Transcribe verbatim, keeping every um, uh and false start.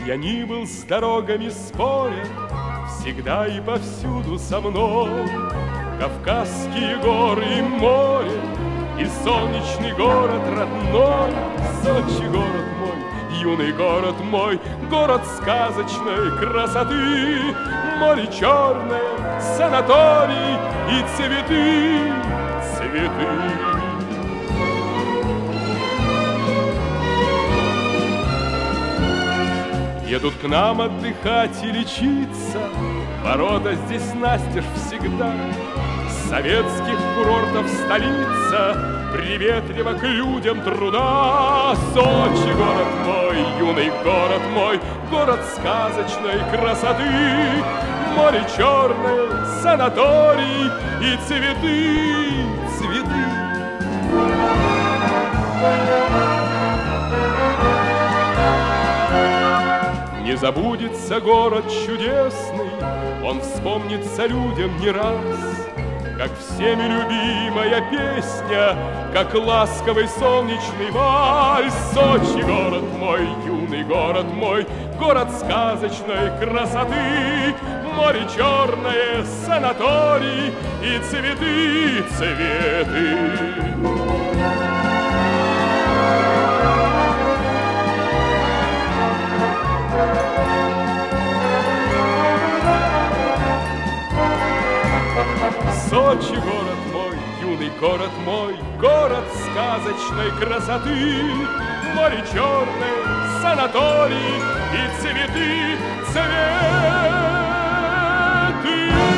я ни был с дорогами спорен, всегда и повсюду со мной. Кавказские горы и море, и солнечный город родной. Сочи, город мой, юный город мой, город сказочной красоты. Море черное, санаторий и цветы, цветы. Едут к нам отдыхать и лечиться, ворота здесь настежь всегда. С советских курортов столица, приветливо к людям труда. Сочи, город мой, юный город мой, город сказочной красоты. Море черное, санаторий и цветы, цветы. Не забудется город чудесный, он вспомнится людям не раз, как всеми любимая песня, как ласковый солнечный вальс. Сочи, город мой, юный город мой, город сказочной красоты. Море черное, санаторий и цветы, цветы. Сочи, город мой, юный город мой, город сказочной красоты. Море черное, санаторий и цветы, цветы.